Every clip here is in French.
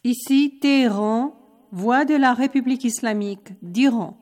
Ici Téhéran, voix de la République islamique d'Iran.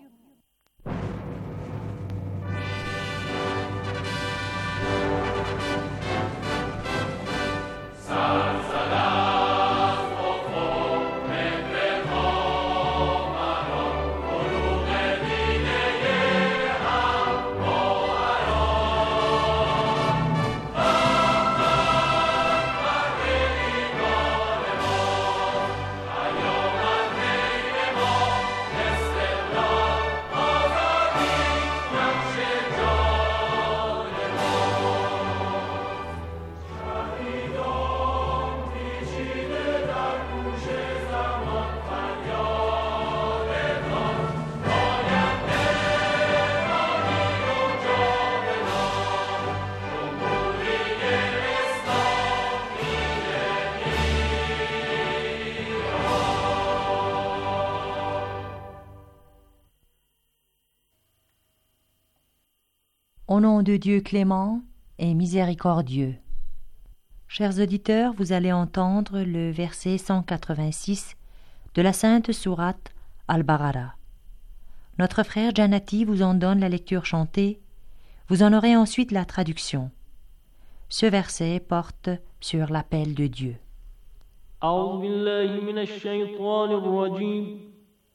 Au nom de Dieu clément et miséricordieux. Chers auditeurs, vous allez entendre le verset 186 de la sainte sourate Al-Baqara. Notre frère Janati vous en donne la lecture chantée, vous en aurez ensuite la traduction. Ce verset porte sur l'appel de Dieu. أعوذ بالله من الشيطان الرجيم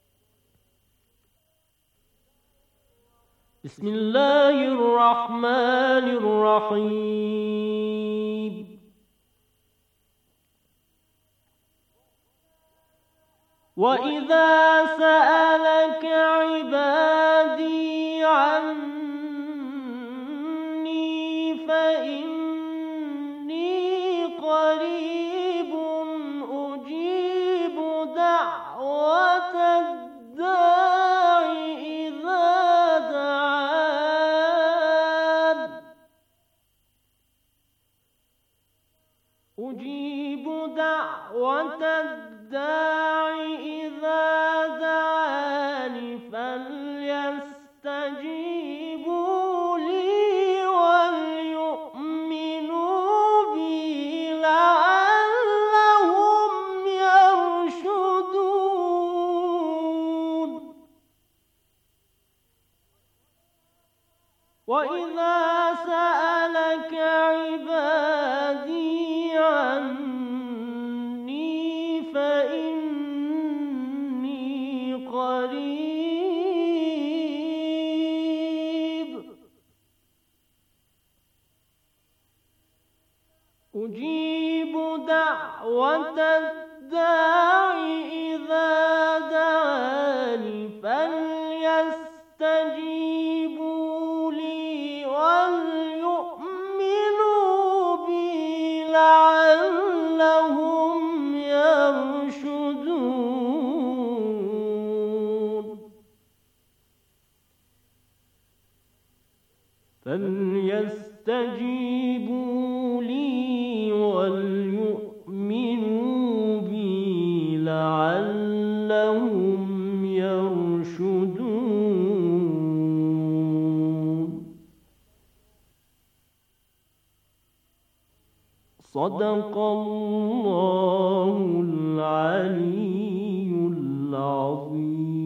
بسم الله الرحمن الرحيم وإذا سألك عبادي عني فإني قريب أجيب دعوة الداع إذا دعان أجيب دعوة الداع إذا دعان فليستجيبوا لي وليؤمنوا بي لعلهم يرشدون وإذا سألك عبادي عني فإني قريب أجيب دعوة الداع إذا دعاني فليستجيبوا لي وليؤمنوا بي لعلهم يرشدون فليستجيبوا لي وليؤمنوا بي لعلهم يرشدون صدق الله العلي العظيم.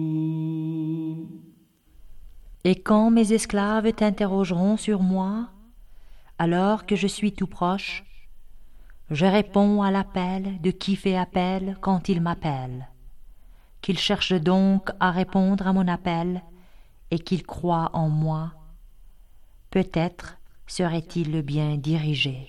Et quand mes esclaves t'interrogeront sur moi, alors que je suis tout proche, je réponds à l'appel de qui fait appel quand il m'appelle, qu'il cherche donc à répondre à mon appel et qu'il croit en moi. Peut-être serait-il bien dirigé.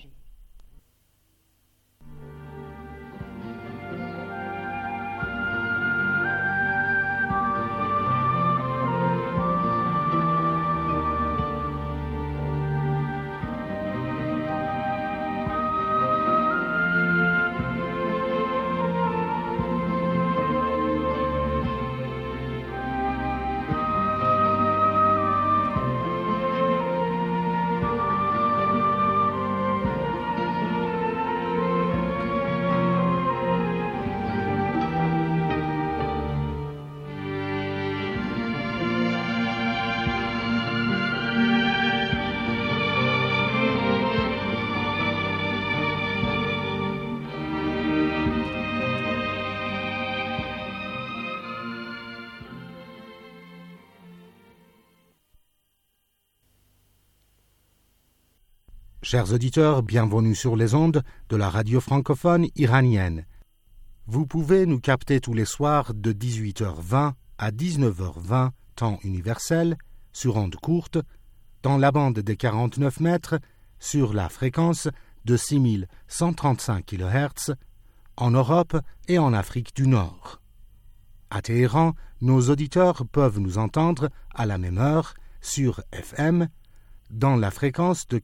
Chers auditeurs, bienvenue sur les ondes de la radio francophone iranienne. Vous pouvez nous capter tous les soirs de 18h20 à 19h20, temps universel, sur ondes courtes, dans la bande des 49 mètres, sur la fréquence de 6135 kHz, en Europe et en Afrique du Nord. À Téhéran, nos auditeurs peuvent nous entendre à la même heure sur FM, dans la fréquence de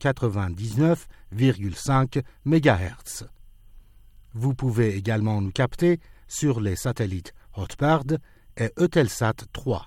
99,5 MHz. Vous pouvez également nous capter sur les satellites Hotbird et Eutelsat 3.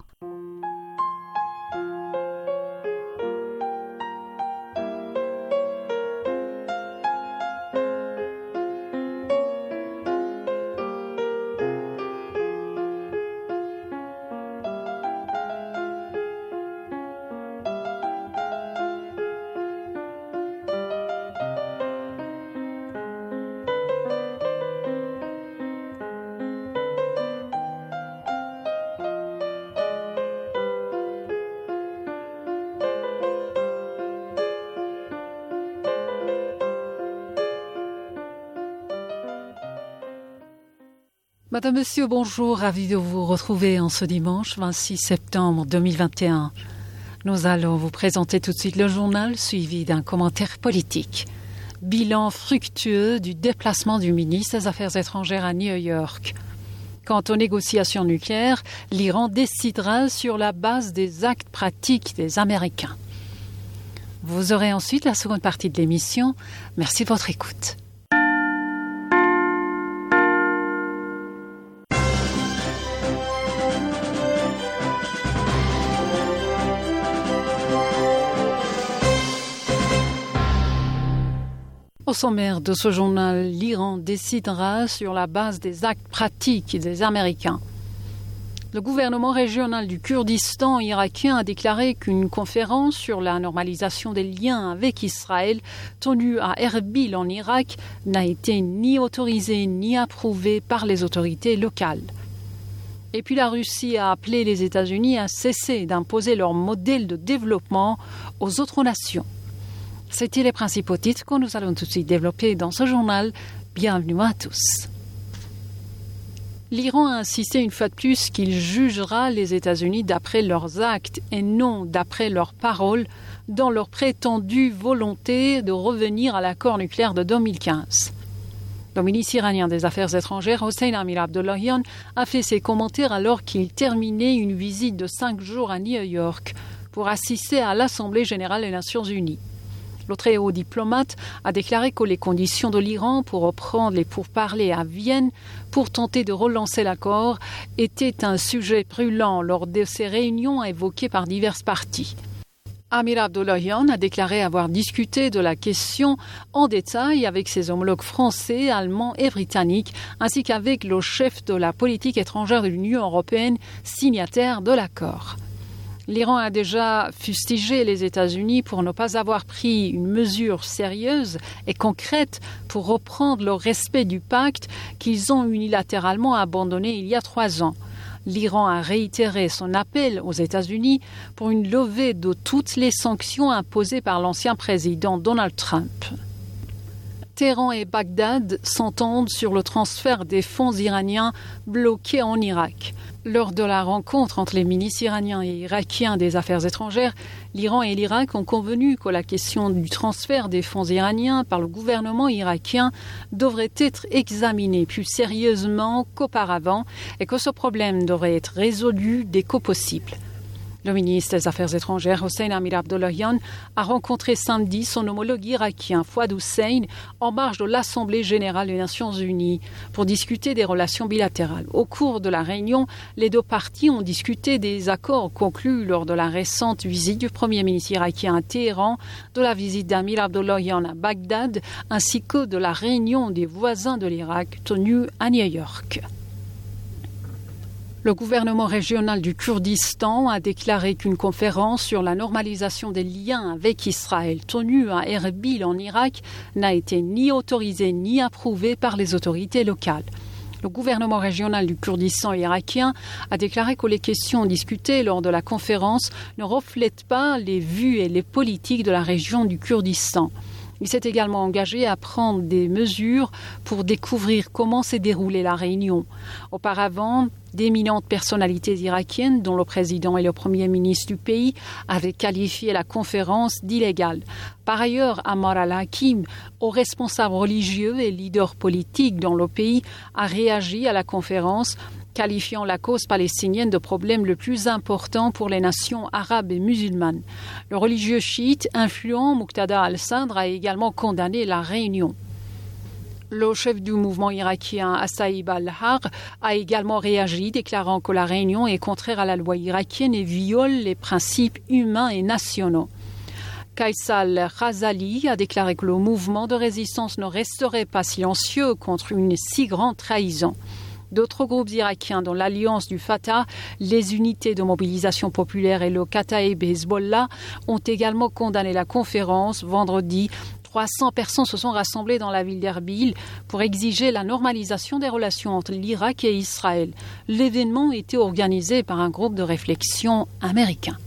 Madame, Monsieur, bonjour, ravi de vous retrouver en ce dimanche 26 septembre 2021. Nous allons vous présenter tout de suite le journal suivi d'un commentaire politique. Bilan fructueux du déplacement du ministre des Affaires étrangères à New York. Quant aux négociations nucléaires, l'Iran décidera sur la base des actes pratiques des Américains. Vous aurez ensuite la seconde partie de l'émission. Merci de votre écoute. Au sommaire de ce journal, l'Iran décidera sur la base des actes pratiques des Américains. Le gouvernement régional du Kurdistan irakien a déclaré qu'une conférence sur la normalisation des liens avec Israël tenue à Erbil en Irak n'a été ni autorisée ni approuvée par les autorités locales. Et puis la Russie a appelé les États-Unis à cesser d'imposer leur modèle de développement aux autres nations. C'était les principaux titres que nous allons tout de suite développer dans ce journal. Bienvenue à tous. L'Iran a insisté une fois de plus qu'il jugera les États-Unis d'après leurs actes et non d'après leurs paroles dans leur prétendue volonté de revenir à l'accord nucléaire de 2015. Le ministre iranien des Affaires étrangères, Hossein Amir-Abdollahian, a fait ses commentaires alors qu'il terminait une visite de 5 jours à New York pour assister à l'Assemblée générale des Nations unies. Le très haut diplomate a déclaré que les conditions de l'Iran pour reprendre les pourparlers à Vienne pour tenter de relancer l'accord étaient un sujet brûlant lors de ces réunions évoquées par diverses parties. Amir Abdollahian a déclaré avoir discuté de la question en détail avec ses homologues français, allemands et britanniques, ainsi qu'avec le chef de la politique étrangère de l'Union européenne, signataire de l'accord. L'Iran a déjà fustigé les États-Unis pour ne pas avoir pris une mesure sérieuse et concrète pour reprendre le respect du pacte qu'ils ont unilatéralement abandonné il y a 3 ans. L'Iran a réitéré son appel aux États-Unis pour une levée de toutes les sanctions imposées par l'ancien président Donald Trump. Téhéran et Bagdad s'entendent sur le transfert des fonds iraniens bloqués en Irak. Lors de la rencontre entre les ministres iraniens et irakiens des Affaires étrangères, l'Iran et l'Irak ont convenu que la question du transfert des fonds iraniens par le gouvernement irakien devrait être examinée plus sérieusement qu'auparavant et que ce problème devrait être résolu dès que possible. Le ministre des Affaires étrangères, Hossein Amir-Abdollahian, a rencontré samedi son homologue irakien, Fouad Hussein, en marge de l'Assemblée générale des Nations unies, pour discuter des relations bilatérales. Au cours de la réunion, les deux parties ont discuté des accords conclus lors de la récente visite du Premier ministre irakien à Téhéran, de la visite d'Amir Abdollahian à Bagdad, ainsi que de la réunion des voisins de l'Irak tenue à New York. Le gouvernement régional du Kurdistan a déclaré qu'une conférence sur la normalisation des liens avec Israël tenue à Erbil en Irak n'a été ni autorisée ni approuvée par les autorités locales. Le gouvernement régional du Kurdistan irakien a déclaré que les questions discutées lors de la conférence ne reflètent pas les vues et les politiques de la région du Kurdistan. Il s'est également engagé à prendre des mesures pour découvrir comment s'est déroulée la réunion. Auparavant, d'éminentes personnalités irakiennes, dont le président et le premier ministre du pays, avaient qualifié la conférence d'illégale. Par ailleurs, Ammar al-Hakim, haut responsable religieux et leader politique dans le pays, a réagi à la conférence, qualifiant la cause palestinienne de problème le plus important pour les nations arabes et musulmanes. Le religieux chiite influent Muqtada al-Sadr a également condamné la réunion. Le chef du mouvement irakien Assaïb al-Har a également réagi, déclarant que la réunion est contraire à la loi irakienne et viole les principes humains et nationaux. Kaysal Khazali a déclaré que le mouvement de résistance ne resterait pas silencieux contre une si grande trahison. D'autres groupes irakiens, dont l'Alliance du Fatah, les unités de mobilisation populaire et le Kataib Hezbollah, ont également condamné la conférence. Vendredi, 300 personnes se sont rassemblées dans la ville d'Erbil pour exiger la normalisation des relations entre l'Irak et Israël. L'événement était organisé par un groupe de réflexion américain.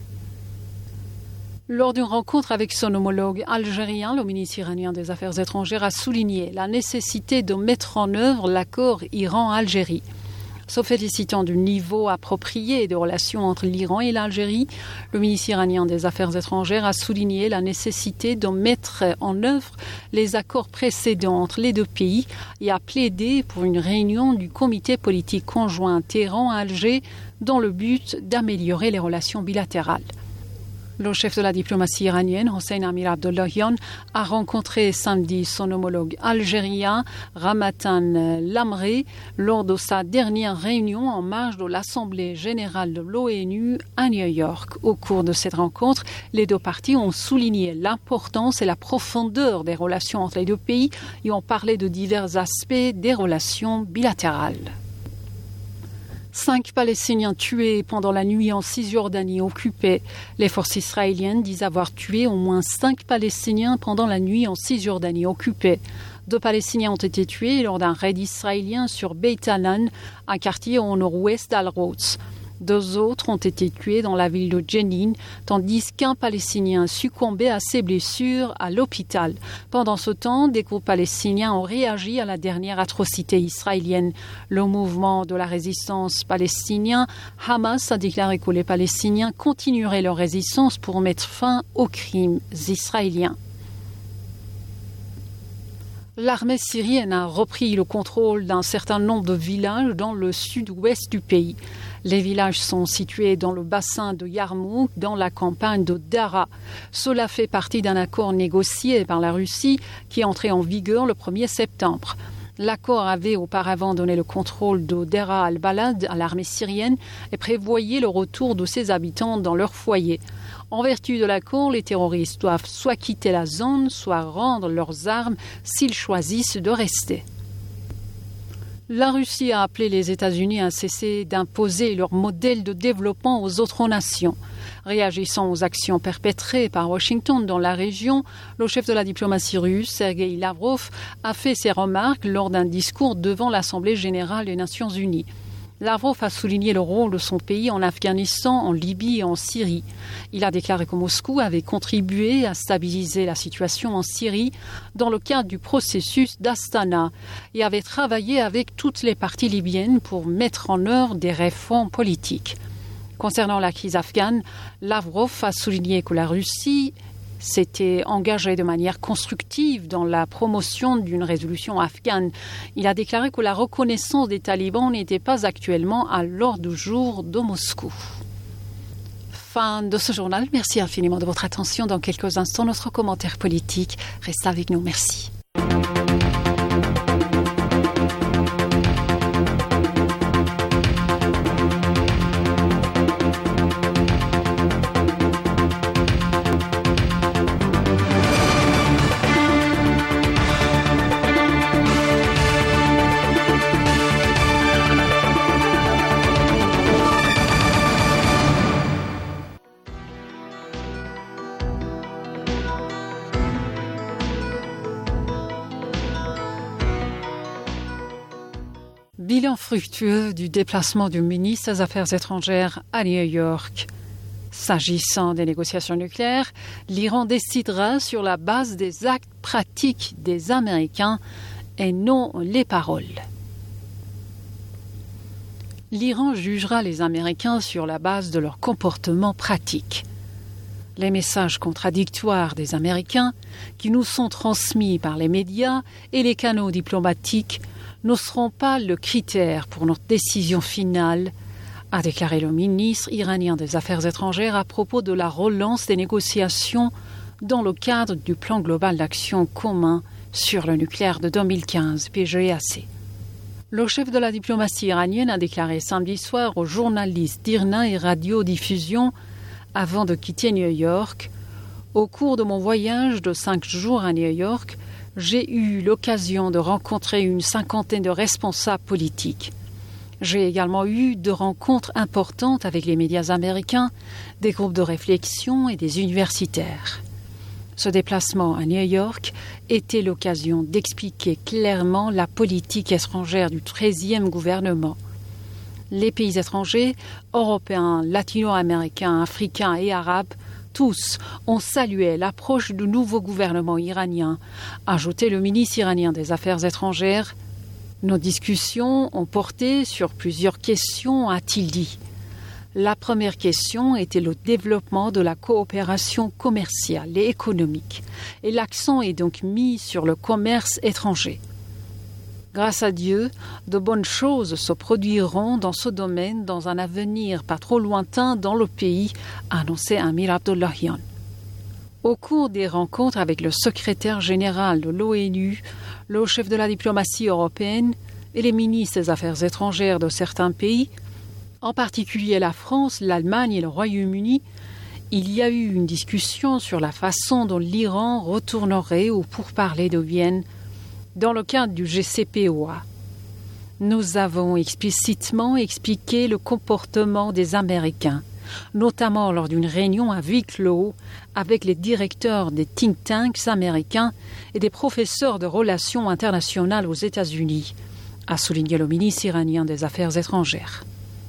Lors d'une rencontre avec son homologue algérien, le ministre iranien des Affaires étrangères a souligné la nécessité de mettre en œuvre l'accord Iran-Algérie. Se félicitant du niveau approprié des relations entre l'Iran et l'Algérie, le ministre iranien des Affaires étrangères a souligné la nécessité de mettre en œuvre les accords précédents entre les deux pays et a plaidé pour une réunion du comité politique conjoint Téhéran-Alger dans le but d'améliorer les relations bilatérales. Le chef de la diplomatie iranienne, Hossein Amir Abdollahian, a rencontré samedi son homologue algérien, Ramatan Lamri, lors de sa dernière réunion en marge de l'Assemblée générale de l'ONU à New York. Au cours de cette rencontre, les deux parties ont souligné l'importance et la profondeur des relations entre les deux pays et ont parlé de divers aspects des relations bilatérales. 5 Palestiniens tués pendant la nuit en Cisjordanie occupée. Les forces israéliennes disent avoir tué au moins 5 Palestiniens pendant la nuit en Cisjordanie occupée. 2 Palestiniens ont été tués lors d'un raid israélien sur Beit Hanan, un quartier au nord-ouest d'Al-Quds. 2 autres ont été tués dans la ville de Jenin, tandis qu'un Palestinien succombait à ses blessures à l'hôpital. Pendant ce temps, des groupes palestiniens ont réagi à la dernière atrocité israélienne. Le mouvement de la résistance palestinien, Hamas, a déclaré que les Palestiniens continueraient leur résistance pour mettre fin aux crimes israéliens. L'armée syrienne a repris le contrôle d'un certain nombre de villages dans le sud-ouest du pays. Les villages sont situés dans le bassin de Yarmouk, dans la campagne de Dara. Cela fait partie d'un accord négocié par la Russie qui est entré en vigueur le 1er septembre. L'accord avait auparavant donné le contrôle de Dera al-Balad à l'armée syrienne et prévoyait le retour de ses habitants dans leur foyer. En vertu de l'accord, les terroristes doivent soit quitter la zone, soit rendre leurs armes s'ils choisissent de rester. La Russie a appelé les États-Unis à cesser d'imposer leur modèle de développement aux autres nations. Réagissant aux actions perpétrées par Washington dans la région, le chef de la diplomatie russe, Sergei Lavrov, a fait ses remarques lors d'un discours devant l'Assemblée générale des Nations unies. Lavrov a souligné le rôle de son pays en Afghanistan, en Libye et en Syrie. Il a déclaré que Moscou avait contribué à stabiliser la situation en Syrie dans le cadre du processus d'Astana et avait travaillé avec toutes les parties libyennes pour mettre en œuvre des réformes politiques. Concernant la crise afghane, Lavrov a souligné que la Russie s'était engagé de manière constructive dans la promotion d'une résolution afghane. Il a déclaré que la reconnaissance des talibans n'était pas actuellement à l'ordre du jour de Moscou. Fin de ce journal. Merci infiniment de votre attention. Dans quelques instants, notre commentaire politique. Restez avec nous. Merci. Bilan fructueux du déplacement du ministre des Affaires étrangères à New York. S'agissant des négociations nucléaires, l'Iran décidera sur la base des actes pratiques des Américains et non les paroles. L'Iran jugera les Américains sur la base de leur comportement pratique. Les messages contradictoires des Américains, qui nous sont transmis par les médias et les canaux diplomatiques, ne seront pas le critère pour notre décision finale, a déclaré le ministre iranien des Affaires étrangères à propos de la relance des négociations dans le cadre du plan global d'action commun sur le nucléaire de 2015, PGAC. Le chef de la diplomatie iranienne a déclaré samedi soir aux journalistes d'IRNA et radiodiffusion avant de quitter New York: au cours de mon voyage de 5 jours à New York, j'ai eu l'occasion de rencontrer une cinquantaine de responsables politiques. J'ai également eu de rencontres importantes avec les médias américains, des groupes de réflexion et des universitaires. Ce déplacement à New York était l'occasion d'expliquer clairement la politique étrangère du 13e gouvernement. Les pays étrangers, européens, latino-américains, africains et arabes, tous ont salué l'approche du nouveau gouvernement iranien, a ajouté le ministre iranien des Affaires étrangères. Nos discussions ont porté sur plusieurs questions, a-t-il dit. La première question était le développement de la coopération commerciale et économique, et l'accent est donc mis sur le commerce étranger. Grâce à Dieu, de bonnes choses se produiront dans ce domaine dans un avenir pas trop lointain dans le pays, a annoncé Amir Abdollahian. Au cours des rencontres avec le secrétaire général de l'ONU, le chef de la diplomatie européenne et les ministres des Affaires étrangères de certains pays, en particulier la France, l'Allemagne et le Royaume-Uni, il y a eu une discussion sur la façon dont l'Iran retournerait aux pourparlers de Vienne dans le cadre du JCPOA. Nous avons explicitement expliqué le comportement des Américains, notamment lors d'une réunion à huis clos avec les directeurs des think tanks américains et des professeurs de relations internationales aux États-Unis, a souligné le ministre iranien des Affaires étrangères.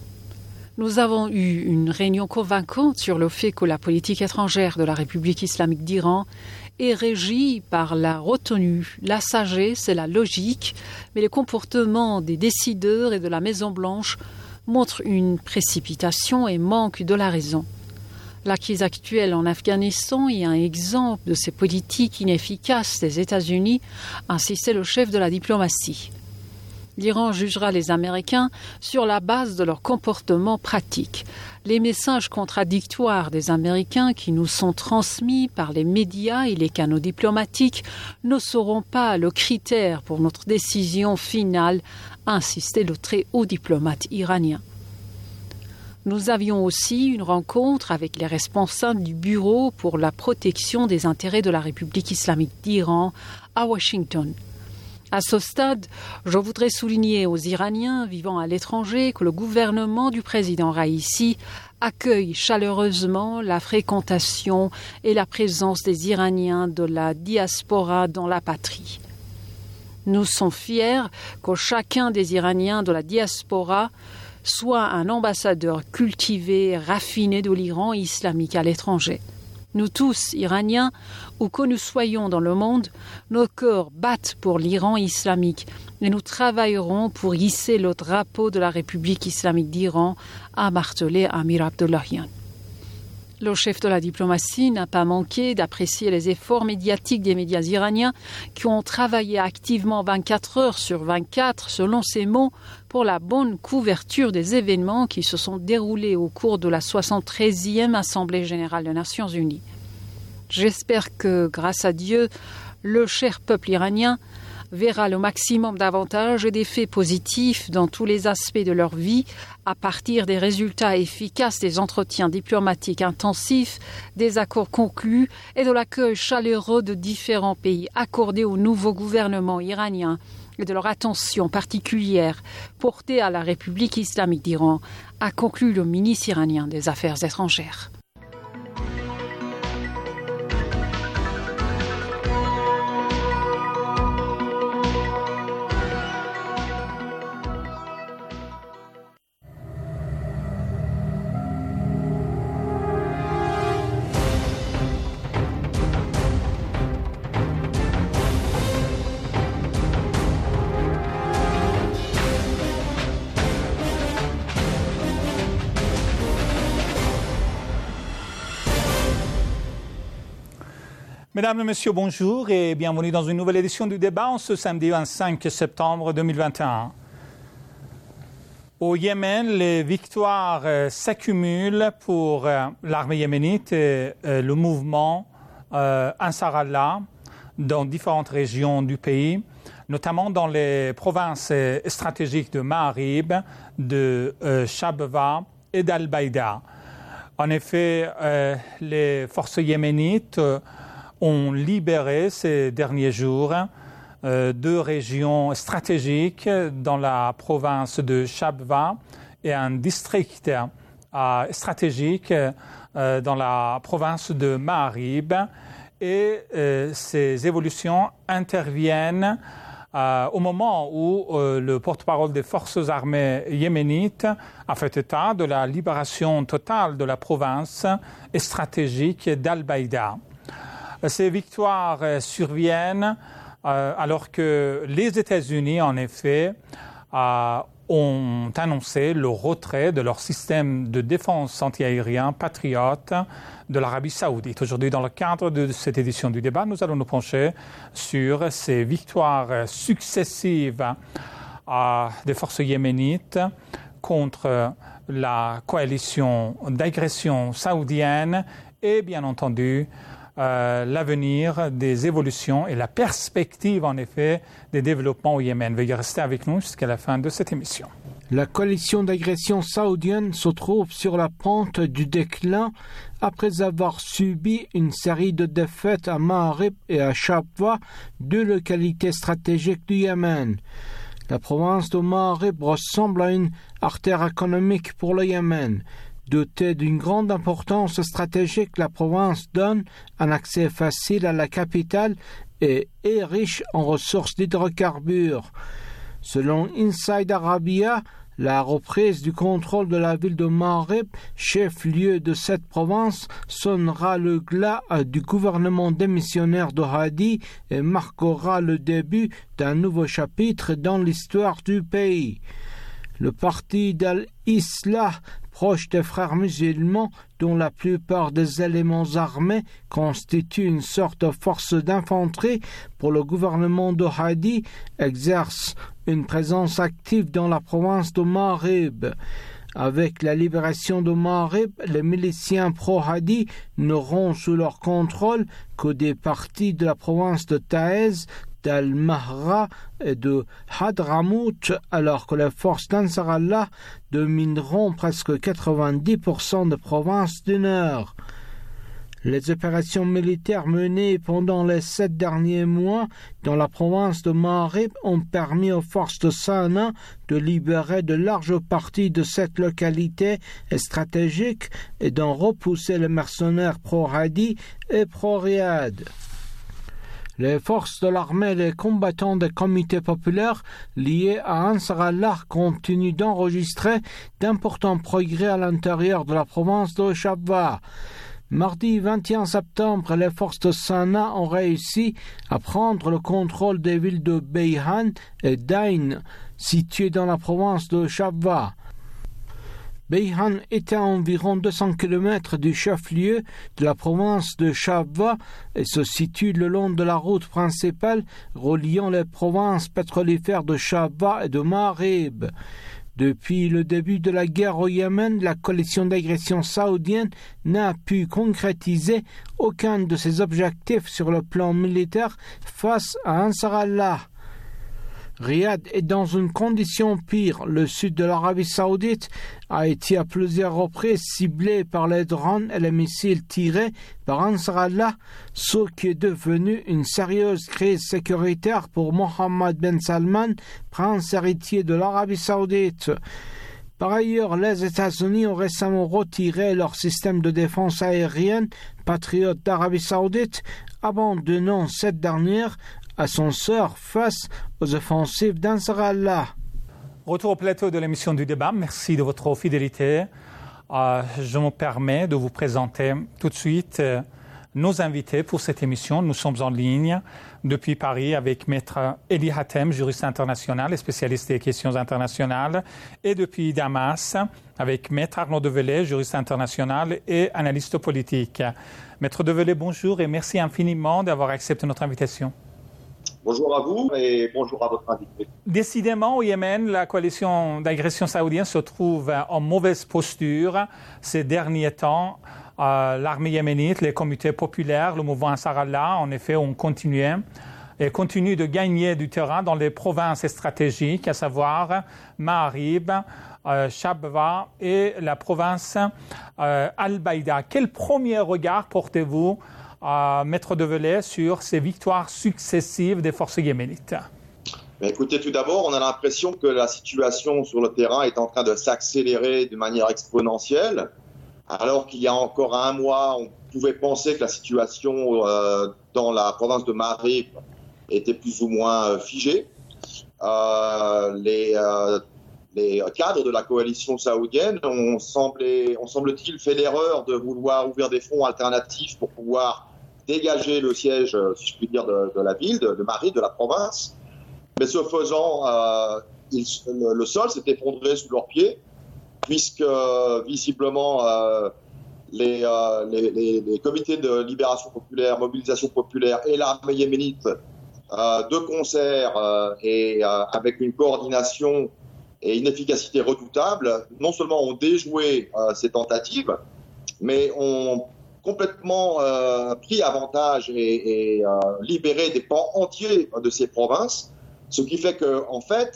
Nous avons eu une réunion convaincante sur le fait que la politique étrangère de la République islamique d'Iran est régie par la retenue, la sagesse et la logique, mais le comportement des décideurs et de la Maison-Blanche montre une précipitation et manque de la raison. La crise actuelle en Afghanistan est un exemple de ces politiques inefficaces des États-Unis, a insisté le chef de la diplomatie. L'Iran jugera les Américains sur la base de leur comportement pratique. Les messages contradictoires des Américains qui nous sont transmis par les médias et les canaux diplomatiques ne seront pas le critère pour notre décision finale, a insisté le très haut diplomate iranien. Nous avions aussi une rencontre avec les responsables du Bureau pour la protection des intérêts de la République islamique d'Iran à Washington. À ce stade, je voudrais souligner aux Iraniens vivant à l'étranger que le gouvernement du président Raïssi accueille chaleureusement la fréquentation et la présence des Iraniens de la diaspora dans la patrie. Nous sommes fiers que chacun des Iraniens de la diaspora soit un ambassadeur cultivé et raffiné de l'Iran islamique à l'étranger. Nous tous, Iraniens, où que nous soyons dans le monde, nos cœurs battent pour l'Iran islamique et nous travaillerons pour hisser le drapeau de la République islamique d'Iran, a martelé Amir Abdollahian. Le chef de la diplomatie n'a pas manqué d'apprécier les efforts médiatiques des médias iraniens qui ont travaillé activement 24 heures sur 24, selon ses mots, pour la bonne couverture des événements qui se sont déroulés au cours de la 73e Assemblée générale des Nations unies. J'espère que, grâce à Dieu, le cher peuple iranien verra le maximum d'avantages et d'effets positifs dans tous les aspects de leur vie à partir des résultats efficaces des entretiens diplomatiques intensifs, des accords conclus et de l'accueil chaleureux de différents pays accordés au nouveau gouvernement iranien et de leur attention particulière portée à la République islamique d'Iran, a conclu le ministre iranien des Affaires étrangères. Mesdames et messieurs, bonjour et bienvenue dans une nouvelle édition du débat en ce samedi 25 septembre 2021. Au Yémen, les victoires s'accumulent pour l'armée yéménite et le mouvement Ansar Allah dans différentes régions du pays, notamment dans les provinces stratégiques de Ma'arib, de Shabwa et d'Al-Baïda. En effet, les forces yéménites ont libéré ces derniers jours deux régions stratégiques dans la province de Shabwa et un district stratégique dans la province de Ma'arib. Et ces évolutions interviennent au moment où le porte-parole des forces armées yéménites a fait état de la libération totale de la province stratégique d'Al-Baïda. Ces victoires surviennent alors que les États-Unis, en effet, ont annoncé le retrait de leur système de défense antiaérien Patriot de l'Arabie saoudite. Aujourd'hui, dans le cadre de cette édition du débat, nous allons nous pencher sur ces victoires successives des forces yéménites contre la coalition d'agression saoudienne et, bien entendu, l'avenir des évolutions et la perspective, en effet, des développements au Yémen. Veuillez rester avec nous jusqu'à la fin de cette émission. La coalition d'agression saoudienne se trouve sur la pente du déclin après avoir subi une série de défaites à Ma'arib et à Shabwa, deux localités stratégiques du Yémen. La province de Ma'arib ressemble à une artère économique pour le Yémen. Dotée d'une grande importance stratégique, la province donne un accès facile à la capitale et est riche en ressources d'hydrocarbures. Selon Inside Arabia, la reprise du contrôle de la ville de Ma'arib, chef-lieu de cette province, sonnera le glas du gouvernement démissionnaire de Hadi et marquera le début d'un nouveau chapitre dans l'histoire du pays. Le parti d'Al-Islah, proche des frères musulmans, dont la plupart des éléments armés constituent une sorte de force d'infanterie pour le gouvernement de Hadi, exerce une présence active dans la province de Ma'arib. Avec la libération de Ma'arib, les miliciens pro-Hadi n'auront sous leur contrôle que des parties de la province de Taïz, d'Al-Mahra et de Hadramout, alors que les forces d'Ansar Allah domineront presque 90% des provinces du Nord. Les opérations militaires menées pendant les 7 derniers mois dans la province de Ma'arib ont permis aux forces de Sanaa de libérer de larges parties de cette localité stratégique et d'en repousser les mercenaires pro-Hadi et pro-Riyad. Les forces de l'armée et les combattants des comités populaires liés à Ansar Allah continuent d'enregistrer d'importants progrès à l'intérieur de la province de Shabwa. Mardi 21 septembre, les forces de Sanaa ont réussi à prendre le contrôle des villes de Beyhan et d'Ain, situées dans la province de Shabwa. Beyhan était à environ 200 km du chef-lieu de la province de Shabwa et se situe le long de la route principale reliant les provinces pétrolifères de Shabwa et de Ma'arib. Depuis le début de la guerre au Yémen, la coalition d'agression saoudienne n'a pu concrétiser aucun de ses objectifs sur le plan militaire face à Ansar Allah. Riyad est dans une condition pire. Le sud de l'Arabie saoudite a été à plusieurs reprises ciblé par les drones et les missiles tirés par Ansar Allah, ce qui est devenu une sérieuse crise sécuritaire pour Mohammed Ben Salman, prince héritier de l'Arabie saoudite. Par ailleurs, les États-Unis ont récemment retiré leur système de défense aérienne Patriot d'Arabie saoudite, abandonnant cette dernière à son sort face aux offensives d'Ansar Allah. Retour au plateau de l'émission du débat. Merci de votre fidélité. Je me permets de vous présenter tout de suite nos invités pour cette émission. Nous sommes en ligne depuis Paris avec Maître Eli Hatem, juriste international et spécialiste des questions internationales, et depuis Damas avec Maître Arnaud Develay, juriste international et analyste politique. Maître Develay, bonjour et merci infiniment d'avoir accepté notre invitation. Bonjour à vous et bonjour à votre invité. Décidément, au Yémen, la coalition d'agression saoudienne se trouve en mauvaise posture ces derniers temps. L'armée yéménite, les comités populaires, le mouvement Ansar Allah, en effet, ont continué et continuent de gagner du terrain dans les provinces stratégiques, à savoir Ma'arib, Shabwa et la province Al-Baïda. Quel premier regard portez-vous, Maître Develay, sur ces victoires successives des forces yéménites? Écoutez, tout d'abord, on a l'impression que la situation sur le terrain est en train de s'accélérer de manière exponentielle. Alors qu'il y a encore un mois, on pouvait penser que la situation dans la province de Ma'arib était plus ou moins figée. Les cadres de la coalition saoudienne ont semble-t-il, fait l'erreur de vouloir ouvrir des fronts alternatifs pour pouvoir dégager le siège, si je puis dire, de la ville, de Ma'arib, de la province. Mais ce faisant, le sol s'est effondré sous leurs pieds, puisque visiblement les comités de libération populaire, mobilisation populaire et l'armée yéménite, de concert et avec une coordination et une efficacité redoutable, non seulement ont déjoué ces tentatives, mais ont complètement pris avantage et libéré des pans entiers de ces provinces, ce qui fait que, en fait,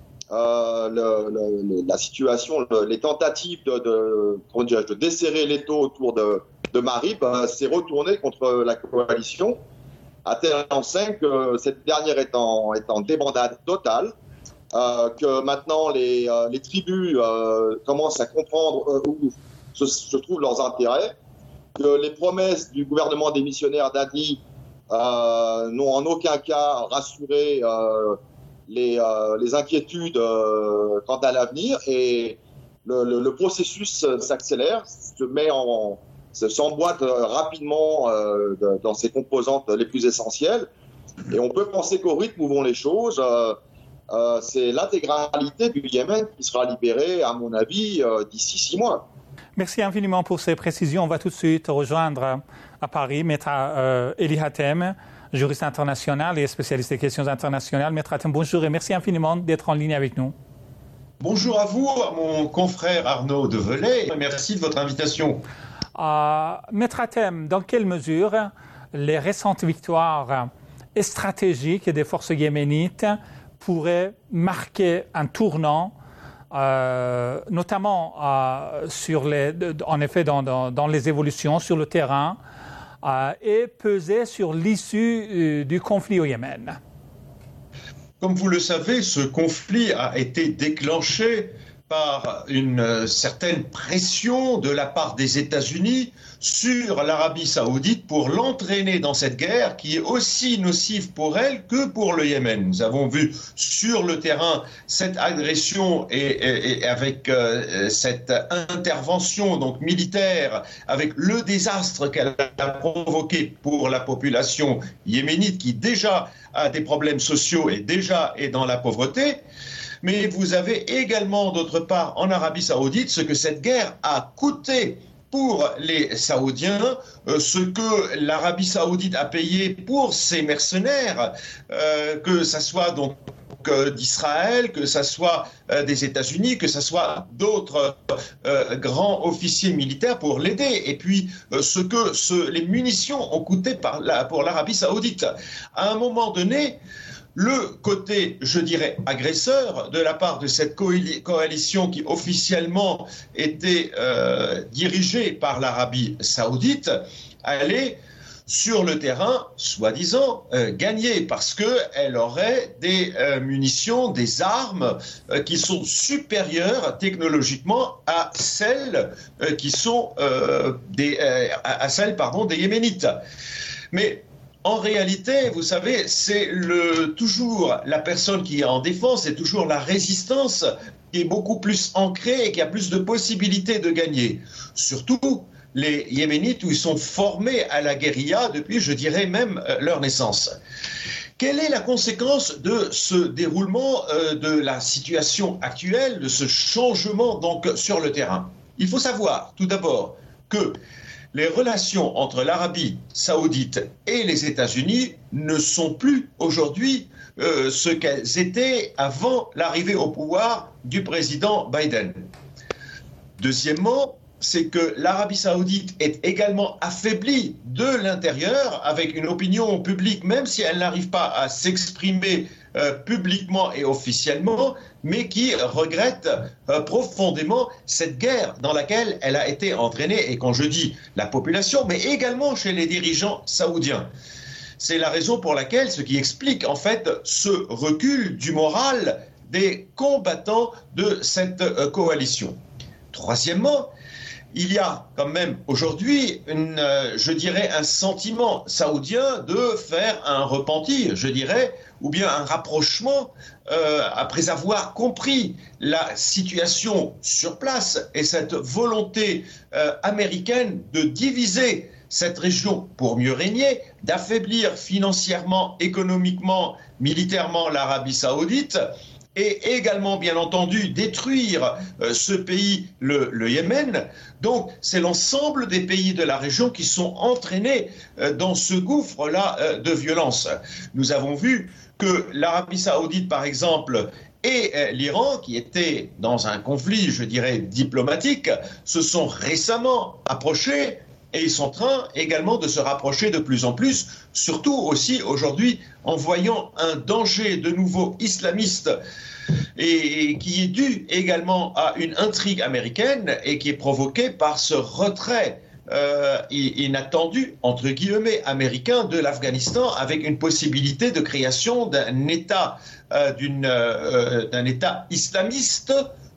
la situation, les tentatives de desserrer l'étau autour de Ma'arib s'est retournée contre la coalition, à telle enseigne que cette dernière est en débandade totale, que maintenant les tribus commencent à comprendre où se trouvent leurs intérêts, que les promesses du gouvernement démissionnaire d'Hadi n'ont en aucun cas rassuré les inquiétudes quant à l'avenir, et le processus s'accélère, s'emboîte rapidement dans ses composantes les plus essentielles, et on peut penser qu'au rythme où vont les choses, c'est l'intégralité du Yémen qui sera libérée, à mon avis, d'ici 6 mois. Merci infiniment pour ces précisions. On va tout de suite rejoindre à Paris Maître Eli Hatem, juriste international et spécialiste des questions internationales. Maître Hatem, bonjour et merci infiniment d'être en ligne avec nous. Bonjour à vous, à mon confrère Arnaud Develay. Merci de votre invitation. Maître Hatem, dans quelle mesure les récentes victoires stratégiques des forces yéménites pourraient marquer un tournant, notamment en effet dans les évolutions sur le terrain, et peser sur l'issue du conflit au Yémen? Comme vous le savez, ce conflit a été déclenché par une certaine pression de la part des États-Unis sur l'Arabie saoudite pour l'entraîner dans cette guerre qui est aussi nocive pour elle que pour le Yémen. Nous avons vu sur le terrain cette agression et avec cette intervention donc militaire, avec le désastre qu'elle a provoqué pour la population yéménite qui déjà a des problèmes sociaux et déjà est dans la pauvreté. Mais vous avez également, d'autre part, en Arabie saoudite, ce que cette guerre a coûté pour les Saoudiens, ce que l'Arabie saoudite a payé pour ses mercenaires, que ça soit donc d'Israël, que ça soit des États-Unis, que ça soit d'autres grands officiers militaires pour l'aider. Et puis, ce que les munitions ont coûté pour l'Arabie saoudite. À un moment donné, le côté, je dirais, agresseur de la part de cette coalition qui officiellement était dirigée par l'Arabie saoudite allait sur le terrain, soi-disant, gagner parce qu'elle aurait des munitions, des armes qui sont supérieures technologiquement à celles qui sont des Yéménites. Mais en réalité, vous savez, c'est toujours la personne qui est en défense, c'est toujours la résistance qui est beaucoup plus ancrée et qui a plus de possibilités de gagner. Surtout les Yéménites, où ils sont formés à la guérilla depuis, je dirais même, leur naissance. Quelle est la conséquence de ce déroulement de la situation actuelle, de ce changement donc sur le terrain? Il faut savoir tout d'abord que les relations entre l'Arabie saoudite et les États-Unis ne sont plus aujourd'hui ce qu'elles étaient avant l'arrivée au pouvoir du président Biden. Deuxièmement, c'est que l'Arabie saoudite est également affaiblie de l'intérieur avec une opinion publique, même si elle n'arrive pas à s'exprimer publiquement et officiellement, mais qui regrette profondément cette guerre dans laquelle elle a été entraînée. Et quand je dis la population, mais également chez les dirigeants saoudiens. C'est la raison pour laquelle, ce qui explique en fait ce recul du moral des combattants de cette coalition. Troisièmement, il y a quand même aujourd'hui, je dirais, un sentiment saoudien de faire un repentir, je dirais, ou bien un rapprochement après avoir compris la situation sur place et cette volonté américaine de diviser cette région pour mieux régner, d'affaiblir financièrement, économiquement, militairement l'Arabie saoudite, et également, bien entendu, détruire ce pays, le Yémen. Donc, c'est l'ensemble des pays de la région qui sont entraînés dans ce gouffre-là de violence. Nous avons vu que l'Arabie saoudite, par exemple, et l'Iran, qui étaient dans un conflit, je dirais, diplomatique, se sont récemment approchés. Et ils sont en train également de se rapprocher de plus en plus, surtout aussi aujourd'hui en voyant un danger de nouveau islamiste et qui est dû également à une intrigue américaine et qui est provoqué par ce retrait inattendu, entre guillemets, américain de l'Afghanistan avec une possibilité de création d'un État, d'un État islamiste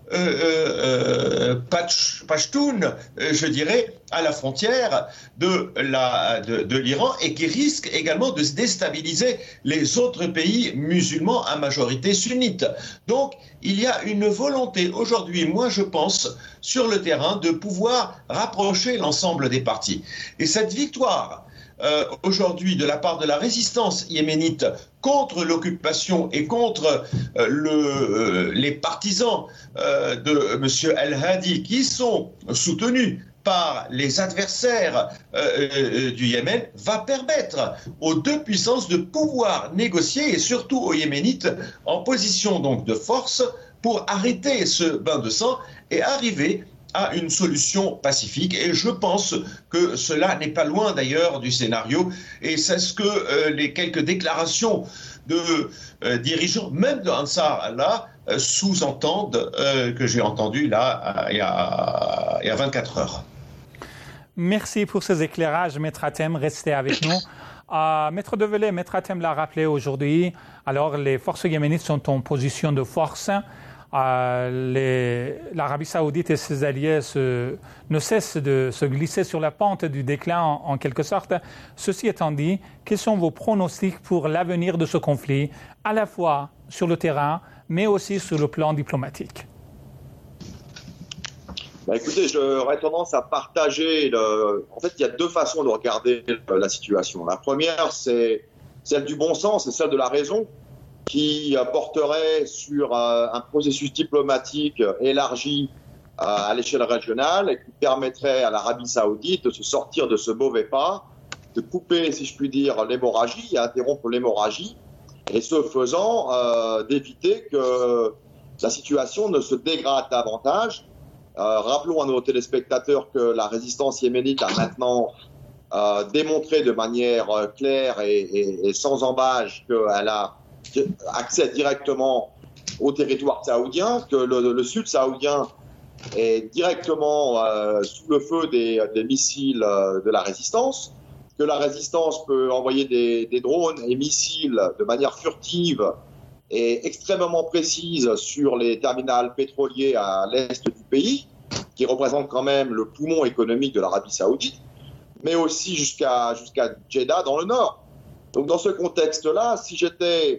Pashtun, je dirais, à la frontière de l'Iran et qui risque également de déstabiliser les autres pays musulmans à majorité sunnite. Donc, il y a une volonté aujourd'hui, moi je pense, sur le terrain de pouvoir rapprocher l'ensemble des parties. Et cette victoire aujourd'hui de la part de la résistance yéménite contre l'occupation et contre les partisans de M. El-Hadi qui sont soutenus par les adversaires du Yémen va permettre aux deux puissances de pouvoir négocier et surtout aux Yéménites en position donc de force pour arrêter ce bain de sang et arriver à une solution pacifique. Et je pense que cela n'est pas loin d'ailleurs du scénario. Et c'est ce que les quelques déclarations de dirigeants, même de Ansar Allah, sous-entendent que j'ai entendu là il y a 24 heures. Merci pour ces éclairages, Maître Hatem. Restez avec nous. Maître Develay, Maître Hatem l'a rappelé aujourd'hui. Alors, les forces yéménites sont en position de force. L'Arabie saoudite et ses alliés ne cessent de se glisser sur la pente du déclin en quelque sorte. Ceci étant dit, quels sont vos pronostics pour l'avenir de ce conflit, à la fois sur le terrain, mais aussi sur le plan diplomatique? Écoutez, j'aurais tendance à partager. En fait, il y a deux façons de regarder la situation. La première, c'est celle du bon sens et celle de la raison, qui porterait sur un processus diplomatique élargi à l'échelle régionale et qui permettrait à l'Arabie saoudite de se sortir de ce mauvais pas, de couper, si je puis dire, l'hémorragie, interrompre l'hémorragie, et ce faisant, d'éviter que la situation ne se dégrade davantage. Rappelons à nos téléspectateurs que la résistance yéménite a maintenant démontré de manière claire et sans embâche qu'elle a accès directement au territoire saoudien, que le sud saoudien est directement sous le feu des missiles de la résistance, que la résistance peut envoyer des drones et missiles de manière furtive et extrêmement précise sur les terminals pétroliers à l'est du pays, qui représentent quand même le poumon économique de l'Arabie saoudite, mais aussi jusqu'à Jeddah dans le nord. Donc dans ce contexte-là, si j'étais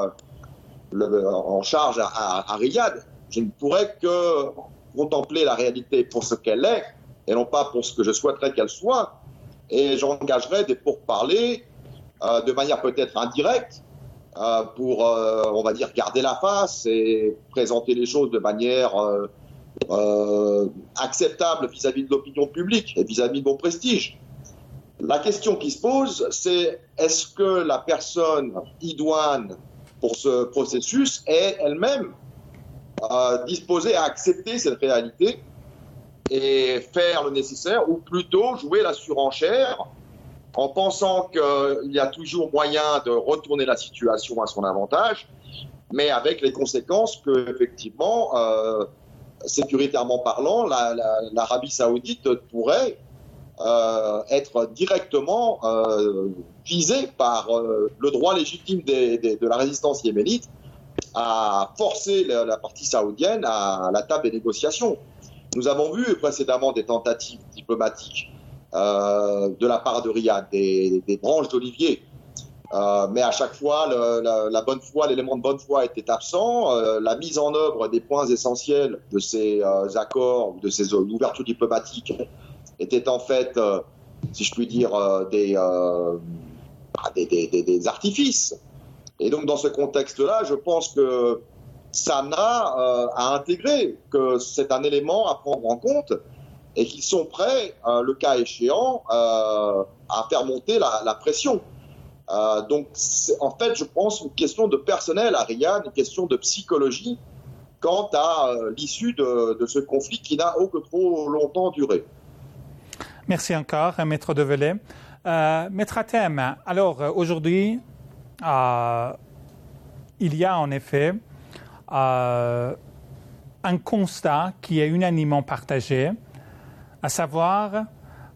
en charge à Riyad, je ne pourrais que contempler la réalité pour ce qu'elle est et non pas pour ce que je souhaiterais qu'elle soit, et j'engagerai des pourparlers de manière peut-être indirecte pour, on va dire, garder la face et présenter les choses de manière acceptable vis-à-vis de l'opinion publique et vis-à-vis de mon prestige. La question qui se pose, c'est est-ce que la personne idoine pour ce processus est elle-même disposée à accepter cette réalité et faire le nécessaire, ou plutôt jouer la surenchère en pensant qu'il y a toujours moyen de retourner la situation à son avantage, mais avec les conséquences que, effectivement, sécuritairement parlant, l'Arabie saoudite pourrait être directement visée par le droit légitime de la résistance yéménite à forcer la partie saoudienne à la table des négociations. Nous avons vu précédemment des tentatives diplomatiques de la part de Riyad, des branches d'Olivier. Mais à chaque fois, la bonne foi, l'élément de bonne foi était absent. La mise en œuvre des points essentiels de ces accords, de ces ouvertures diplomatiques, était en fait, si je puis dire, des artifices. Et donc, dans ce contexte-là, je pense que ça n'a à intégrer, que c'est un élément à prendre en compte et qu'ils sont prêts, le cas échéant, à faire monter la pression. Donc, c'est en fait, je pense, une question de personnel à Riyad, une question de psychologie quant à l'issue de ce conflit qui n'a que trop longtemps duré. Merci encore, Maître Develay. Maître Hatem, alors aujourd'hui, il y a en effet un constat qui est unanimement partagé, à savoir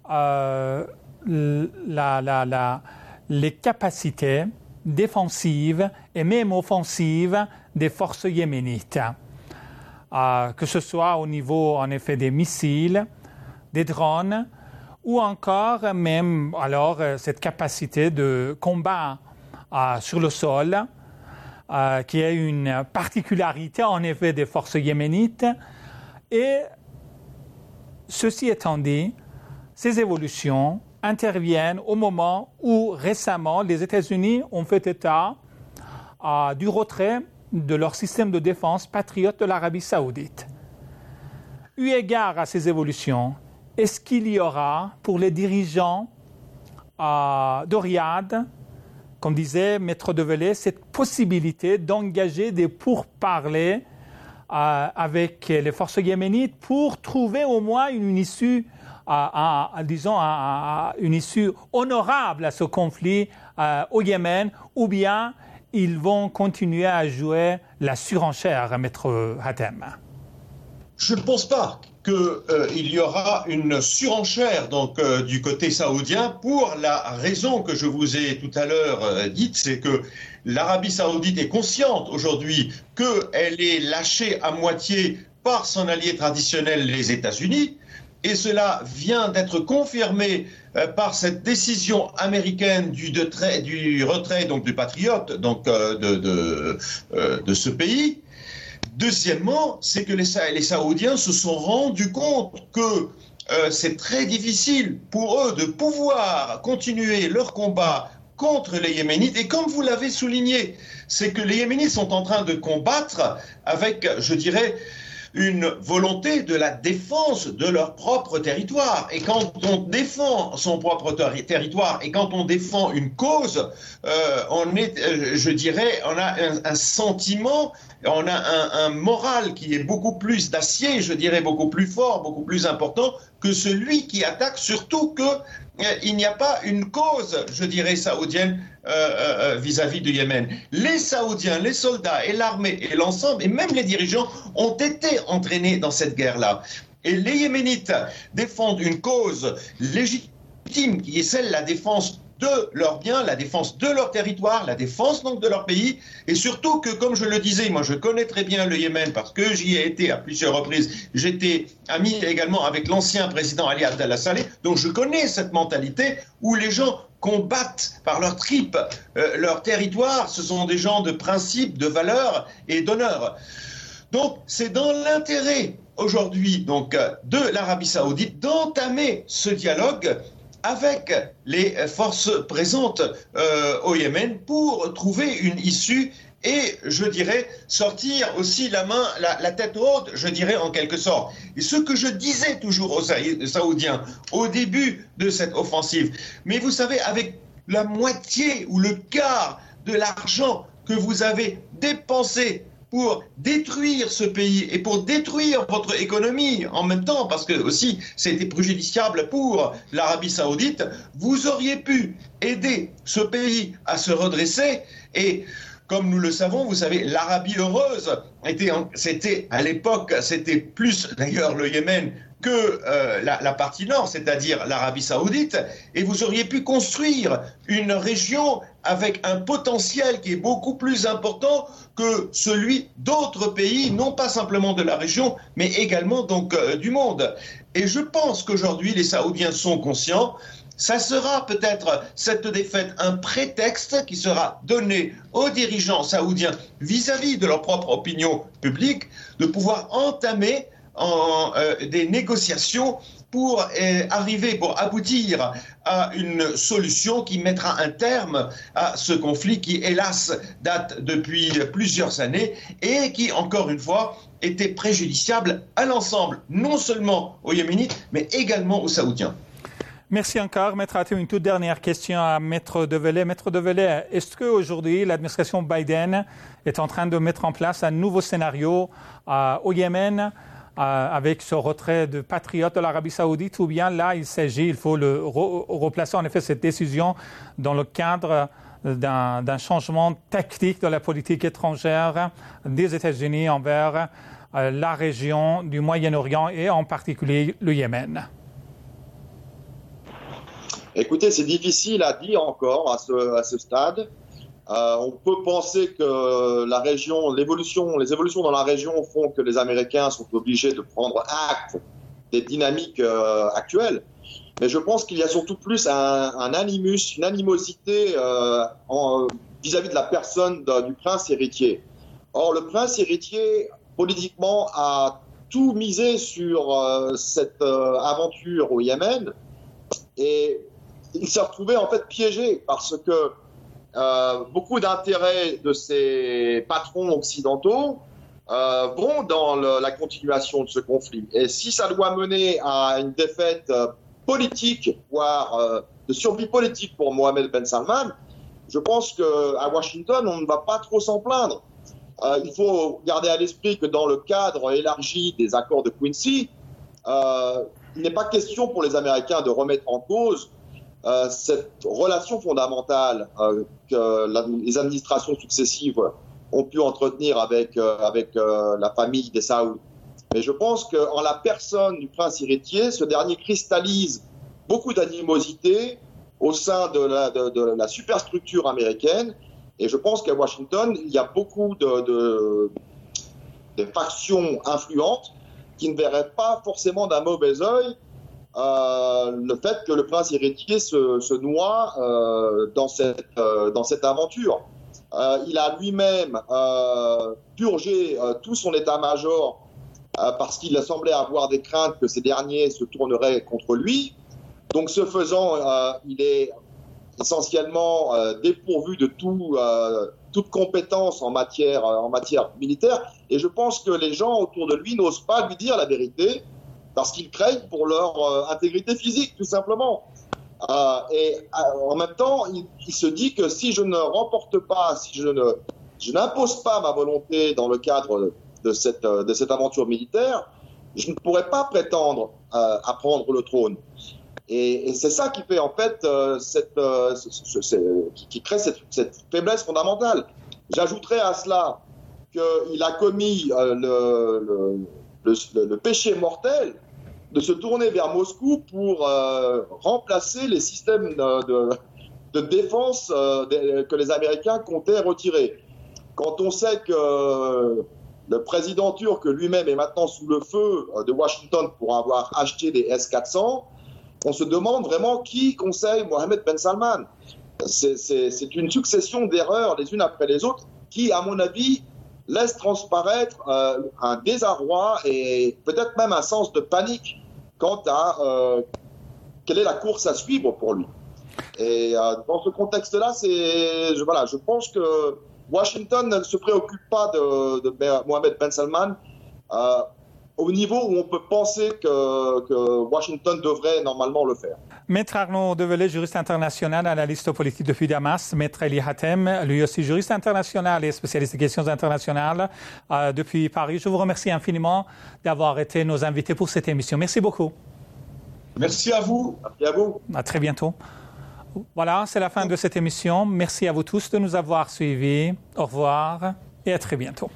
les capacités défensives et même offensives des forces yéménites, que ce soit au niveau en effet des missiles, des drones, ou encore même alors cette capacité de combat sur le sol, qui est une particularité en effet des forces yéménites. Et ceci étant dit, ces évolutions interviennent au moment où récemment les États-Unis ont fait état du retrait de leur système de défense patriote de l'Arabie saoudite. Eu égard à ces évolutions, est-ce qu'il y aura pour les dirigeants de Riyad, comme disait Maître Develay, cette possibilité d'engager des pourparlers avec les forces yéménites pour trouver au moins une issue, une issue honorable à ce conflit au Yémen, ou bien ils vont continuer à jouer la surenchère, Maître Hatem? Je ne pense pas qu'il y aura une surenchère donc, du côté saoudien pour la raison que je vous ai tout à l'heure dite, c'est que l'Arabie saoudite est consciente aujourd'hui qu'elle est lâchée à moitié par son allié traditionnel, les États-Unis, et cela vient d'être confirmé par cette décision américaine du retrait donc, du Patriot donc, de ce pays. Deuxièmement, c'est que les Saoudiens se sont rendus compte que c'est très difficile pour eux de pouvoir continuer leur combat contre les Yéménites. Et comme vous l'avez souligné, c'est que les Yéménites sont en train de combattre avec, je dirais, une volonté de la défense de leur propre territoire. Et quand on défend son propre territoire et quand on défend une cause, on est, je dirais, on a un sentiment, on a un moral qui est beaucoup plus d'acier, je dirais, beaucoup plus fort, beaucoup plus important que celui qui attaque, surtout qu'il n'y a pas une cause, je dirais, saoudienne vis-à-vis du Yémen. Les Saoudiens, les soldats et l'armée et l'ensemble, et même les dirigeants, ont été entraînés dans cette guerre-là. Et les Yéménites défendent une cause légitime qui est celle de la défense de leurs biens, la défense de leur territoire, la défense donc de leur pays, et surtout que, comme je le disais, moi je connais très bien le Yémen parce que j'y ai été à plusieurs reprises. J'étais ami également avec l'ancien président Ali Abdallah Saleh, donc je connais cette mentalité où les gens combattent par leurs tripes leur territoire. Ce sont des gens de principes, de valeurs et d'honneur. Donc c'est dans l'intérêt aujourd'hui donc de l'Arabie Saoudite d'entamer ce dialogue avec les forces présentes au Yémen pour trouver une issue et, je dirais, sortir aussi la tête haute, je dirais en quelque sorte. Et ce que je disais toujours aux Saoudiens au début de cette offensive, mais vous savez, avec la moitié ou le quart de l'argent que vous avez dépensé pour détruire ce pays et pour détruire votre économie en même temps, parce que aussi c'était préjudiciable pour l'Arabie Saoudite, vous auriez pu aider ce pays à se redresser. Et comme nous le savons, vous savez, l'Arabie heureuse c'était à l'époque, c'était plus d'ailleurs le Yémen que la partie nord, c'est-à-dire l'Arabie Saoudite, et vous auriez pu construire une région avec un potentiel qui est beaucoup plus important que celui d'autres pays, non pas simplement de la région, mais également donc du monde. Et je pense qu'aujourd'hui, les Saoudiens sont conscients. Ça sera peut-être cette défaite un prétexte qui sera donné aux dirigeants saoudiens vis-à-vis de leur propre opinion publique de pouvoir entamer des négociations pour aboutir à une solution qui mettra un terme à ce conflit qui, hélas, date depuis plusieurs années et qui, encore une fois, était préjudiciable à l'ensemble, non seulement aux Yéménites, mais également aux Saoudiens. Merci encore. Maître Atiu, une toute dernière question à Maître Develay. Maître Develay, est-ce qu'aujourd'hui, l'administration Biden est en train de mettre en place un nouveau scénario au Yémen avec ce retrait de patriotes de l'Arabie Saoudite, ou bien là, il faut replacer en effet cette décision dans le cadre d'un changement tactique de la politique étrangère des États-Unis envers la région du Moyen-Orient et en particulier le Yémen? Écoutez, c'est difficile à dire encore à ce stade. On peut penser que les évolutions dans la région font que les Américains sont obligés de prendre acte des dynamiques actuelles. Mais je pense qu'il y a surtout plus un animus, une animosité vis-à-vis de la personne du prince héritier. Or, le prince héritier, politiquement, a tout misé sur cette aventure au Yémen. Et il s'est retrouvé en fait piégé parce que beaucoup d'intérêts de ces patrons occidentaux vont dans la continuation de ce conflit. Et si ça doit mener à une défaite politique, voire de survie politique pour Mohammed Ben Salman, je pense qu'à Washington, on ne va pas trop s'en plaindre. Il faut garder à l'esprit que dans le cadre élargi des accords de Quincy, il n'est pas question pour les Américains de remettre en cause cette relation fondamentale que les administrations successives ont pu entretenir avec la famille des Saouds. Mais je pense qu'en la personne du prince héritier, ce dernier cristallise beaucoup d'animosité au sein de la superstructure américaine. Et je pense qu'à Washington, il y a beaucoup de factions influentes qui ne verraient pas forcément d'un mauvais œil le fait que le prince héritier se noie dans cette aventure. Il a lui-même purgé tout son état-major parce qu'il semblait avoir des craintes que ces derniers se tourneraient contre lui. Donc, ce faisant, il est essentiellement dépourvu de toute compétence en matière militaire. Et je pense que les gens autour de lui n'osent pas lui dire la vérité parce qu'ils craignent pour leur intégrité physique, tout simplement. Et en même temps, il se dit que si je ne remporte pas, si je n'impose pas ma volonté dans le cadre de cette aventure militaire, je ne pourrais pas prétendre à prendre le trône. Et c'est ça qui fait en fait qui crée cette faiblesse fondamentale. J'ajouterais à cela qu'il a commis le péché mortel de se tourner vers Moscou pour remplacer les systèmes de défense que les Américains comptaient retirer. Quand on sait que le président turc lui-même est maintenant sous le feu de Washington pour avoir acheté des S-400, on se demande vraiment qui conseille Mohammed Ben Salman. C'est une succession d'erreurs les unes après les autres qui, à mon avis, laisse transparaître un désarroi et peut-être même un sens de panique quant à quelle est la course à suivre pour lui. Et dans ce contexte-là, je pense que Washington ne se préoccupe pas de Mohammed Ben Salman au niveau où on peut penser que Washington devrait normalement le faire. Maître Arnaud Develay, juriste international, analyste politique depuis Damas. Maître Eli Hatem, lui aussi juriste international et spécialiste des questions internationales depuis Paris. Je vous remercie infiniment d'avoir été nos invités pour cette émission. Merci beaucoup. Merci à vous. Merci à vous. À très bientôt. Voilà, c'est la fin de cette émission. Merci à vous tous de nous avoir suivis. Au revoir et à très bientôt.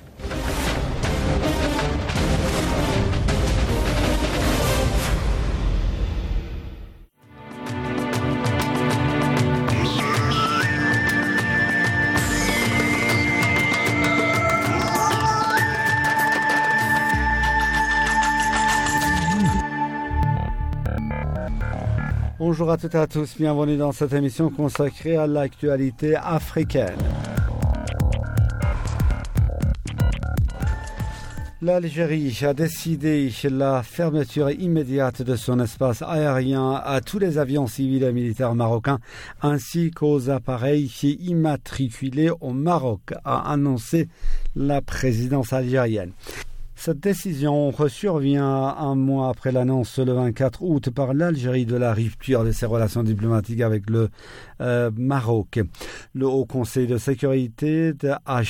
Bonjour à toutes et à tous, bienvenue dans cette émission consacrée à l'actualité africaine. L'Algérie a décidé la fermeture immédiate de son espace aérien à tous les avions civils et militaires marocains ainsi qu'aux appareils immatriculés au Maroc, a annoncé la présidence algérienne. Cette décision survient un mois après l'annonce le 24 août par l'Algérie de la rupture de ses relations diplomatiques avec le Maroc. Le Haut Conseil de sécurité de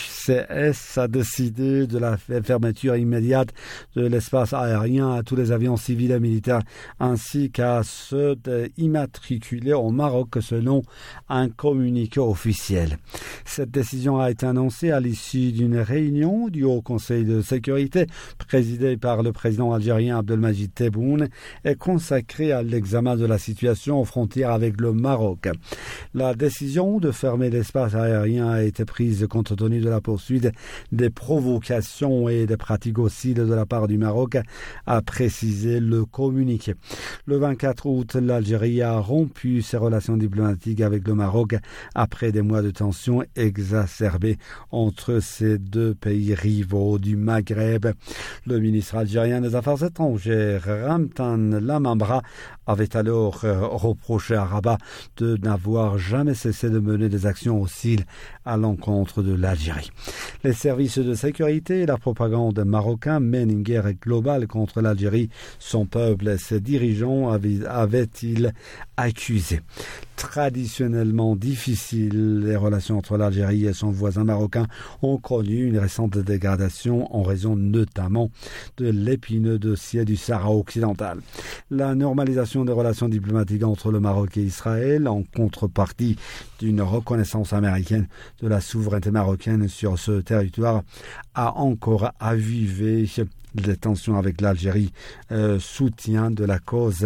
HCS a décidé de la fermeture immédiate de l'espace aérien à tous les avions civils et militaires ainsi qu'à ceux immatriculés au Maroc selon un communiqué officiel. Cette décision a été annoncée à l'issue d'une réunion du Haut Conseil de sécurité présidée par le président algérien Abdelmajid Tebboune et consacrée à l'examen de la situation aux frontières avec le Maroc. La décision de fermer l'espace aérien a été prise compte tenu de la poursuite des provocations et des pratiques hostiles de la part du Maroc, a précisé le communiqué. Le 24 août, l'Algérie a rompu ses relations diplomatiques avec le Maroc après des mois de tensions exacerbées entre ces deux pays rivaux du Maghreb. Le ministre algérien des Affaires étrangères, Ramtan Lamamra, avait alors reproché à Rabat de n'avoir jamais cessé de mener des actions hostiles à l'encontre de l'Algérie. Les services de sécurité et la propagande marocains mènent une guerre globale contre l'Algérie. Son peuple et ses dirigeants avaient-ils accusé. Traditionnellement difficiles, les relations entre l'Algérie et son voisin marocain ont connu une récente dégradation en raison notamment de l'épineux dossier du Sahara occidental. La normalisation des relations diplomatiques entre le Maroc et Israël, en contrepartie d'une reconnaissance américaine de la souveraineté marocaine sur ce territoire, a encore avivé les tensions avec l'Algérie, soutien de la cause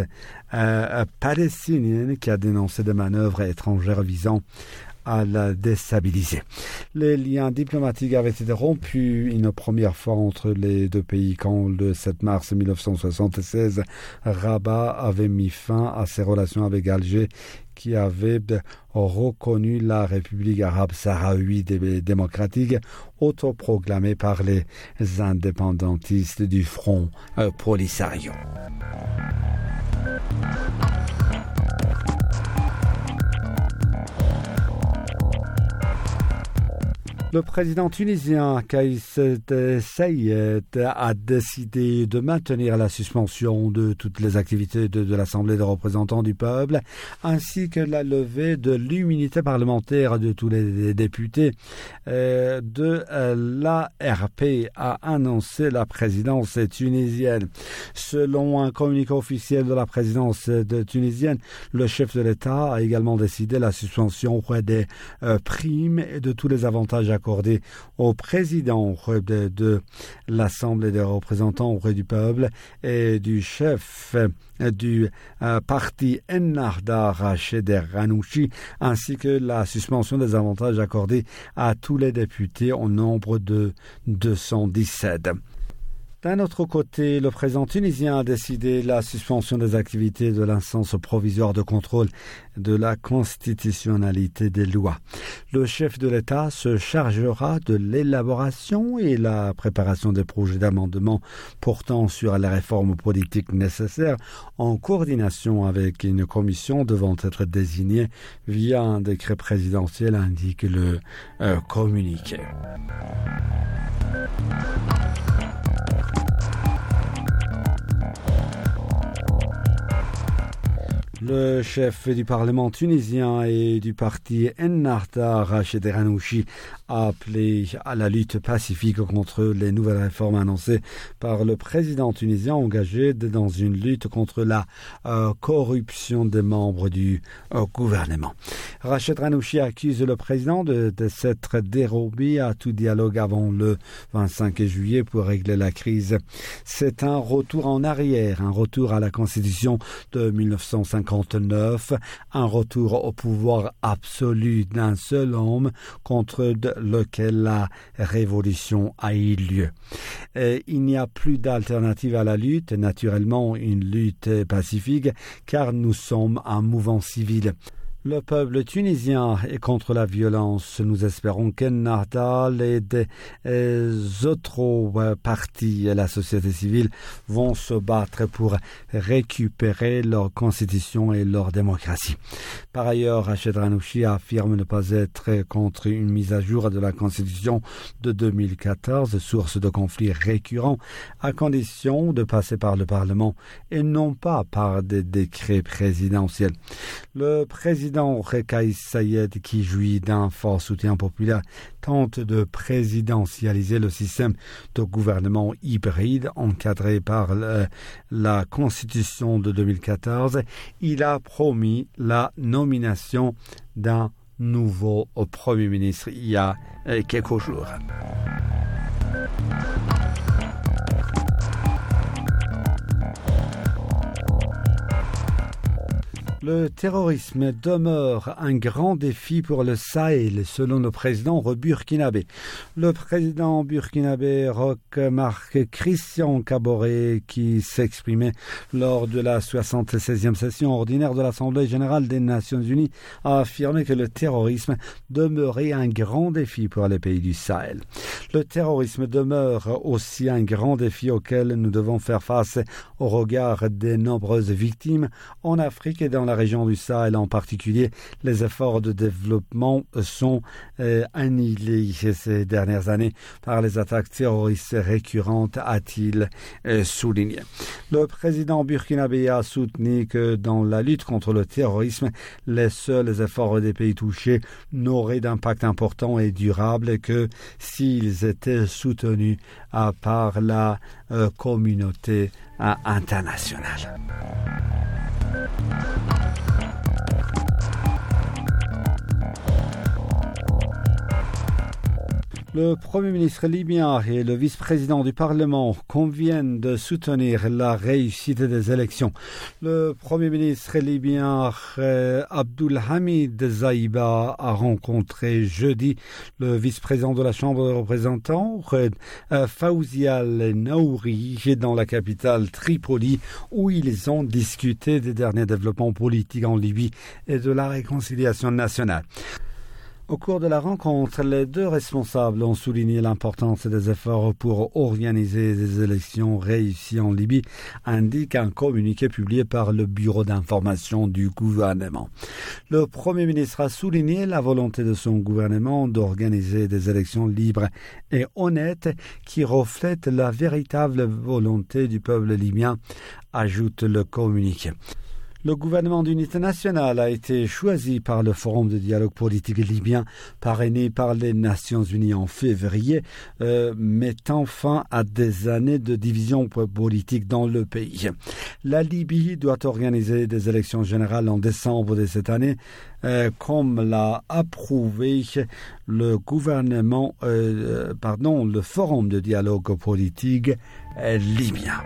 palestinienne qui a dénoncé des manœuvres étrangères visant à la déstabiliser. Les liens diplomatiques avaient été rompus une première fois entre les deux pays quand le 7 mars 1976, Rabat avait mis fin à ses relations avec Alger qui avait reconnu la République arabe sahraouite démocratique autoproclamée par les indépendantistes du Front Polisario. Le président tunisien Kais Saied a décidé de maintenir la suspension de toutes les activités de l'Assemblée des représentants du peuple, ainsi que la levée de l'immunité parlementaire de tous les députés de l'ARP, a annoncé la présidence tunisienne. Selon un communiqué officiel de la présidence tunisienne, le chef de l'État a également décidé la suspension des primes et de tous les avantages accordé au président de l'Assemblée des représentants auprès du peuple et du chef du parti Ennahda Rached Ranouchi, ainsi que la suspension des avantages accordés à tous les députés au nombre de 217. D'un autre côté, le président tunisien a décidé la suspension des activités de l'instance provisoire de contrôle de la constitutionnalité des lois. Le chef de l'État se chargera de l'élaboration et la préparation des projets d'amendement portant sur les réformes politiques nécessaires en coordination avec une commission devant être désignée via un décret présidentiel, indique le communiqué. Le chef du Parlement tunisien et du parti Ennahda, Rached Ghannouchi, a appelé à la lutte pacifique contre les nouvelles réformes annoncées par le président tunisien engagé dans une lutte contre la corruption des membres du gouvernement. Rached Ghannouchi accuse le président de s'être dérobé à tout dialogue avant le 25 juillet pour régler la crise. C'est un retour en arrière, un retour à la constitution de 1959, un retour au pouvoir absolu d'un seul homme contre lequel la révolution a eu lieu. Il n'y a plus d'alternative à la lutte, naturellement une lutte pacifique, car nous sommes un mouvement civil. Le peuple tunisien est contre la violence. Nous espérons qu'Ennahda et des autres partis et la société civile vont se battre pour récupérer leur constitution et leur démocratie. Par ailleurs, Rached Ghannouchi affirme ne pas être contre une mise à jour de la constitution de 2014, source de conflits récurrents, à condition de passer par le Parlement et non pas par des décrets présidentiels. Le président Kais Saied, qui jouit d'un fort soutien populaire, tente de présidentialiser le système de gouvernement hybride encadré par la Constitution de 2014. Il a promis la nomination d'un nouveau Premier ministre il y a quelques jours. Le terrorisme demeure un grand défi pour le Sahel, selon le président burkinabé. Le président burkinabé Roch Marc Christian Kaboré, qui s'exprimait lors de la 76e session ordinaire de l'Assemblée générale des Nations unies, a affirmé que le terrorisme demeurait un grand défi pour les pays du Sahel. Le terrorisme demeure aussi un grand défi auquel nous devons faire face au regard des nombreuses victimes en Afrique et dans la région du Sahel en particulier. Les efforts de développement sont annihilés ces dernières années par les attaques terroristes récurrentes, a-t-il souligné. Le président burkinabé a soutenu que dans la lutte contre le terrorisme, les seuls efforts des pays touchés n'auraient d'impact important et durable que s'ils étaient soutenus par la communauté internationale. Le Premier ministre libyen et le vice-président du Parlement conviennent de soutenir la réussite des élections. Le Premier ministre libyen Abdulhamid Zaiba a rencontré jeudi le vice-président de la Chambre des représentants, Fawzi al-Naouri, dans la capitale Tripoli, où ils ont discuté des derniers développements politiques en Libye et de la réconciliation nationale. Au cours de la rencontre, les deux responsables ont souligné l'importance des efforts pour organiser des élections réussies en Libye, indique un communiqué publié par le bureau d'information du gouvernement. Le Premier ministre a souligné la volonté de son gouvernement d'organiser des élections libres et honnêtes qui reflètent la véritable volonté du peuple libyen, ajoute le communiqué. Le gouvernement d'unité nationale a été choisi par le Forum de dialogue politique libyen, parrainé par les Nations unies en février, mettant fin à des années de division politique dans le pays. La Libye doit organiser des élections générales en décembre de cette année, comme l'a approuvé le gouvernement, le Forum de dialogue politique libyen.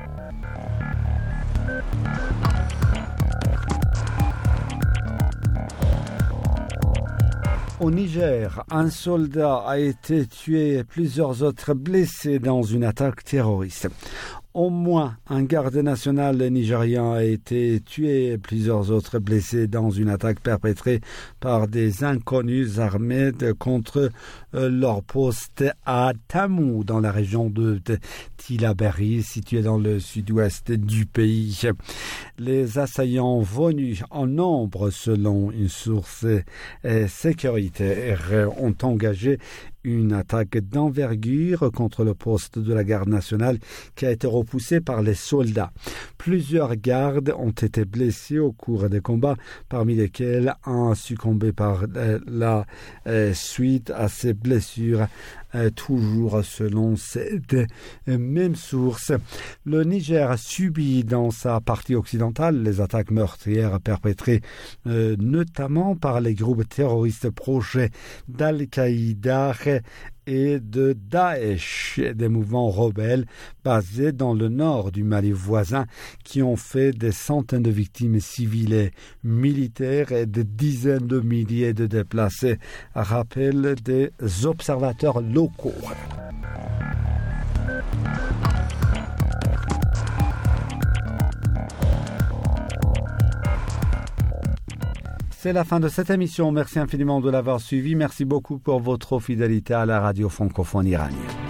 Au Niger, un soldat a été tué et plusieurs autres blessés dans une attaque terroriste. Au moins un garde national nigérien a été tué et plusieurs autres blessés dans une attaque perpétrée par des inconnus armés contre leur poste à Tamou, dans la région de Tillabéri, située dans le sud-ouest du pays. Les assaillants venus en nombre, selon une source sécuritaire, ont engagé une attaque d'envergure contre le poste de la garde nationale qui a été repoussé par les soldats. Plusieurs gardes ont été blessés au cours des combats, parmi lesquels un a succombé par la suite à ses blessures, toujours selon cette même source. Le Niger a subi dans sa partie occidentale les attaques meurtrières perpétrées notamment par les groupes terroristes proches d'Al-Qaïda et de Daesh, des mouvements rebelles basés dans le nord du Mali voisin qui ont fait des centaines de victimes civiles et militaires et des dizaines de milliers de déplacés, rappellent des observateurs locaux. C'est la fin de cette émission. Merci infiniment de l'avoir suivi. Merci beaucoup pour votre fidélité à la radio francophone iranienne.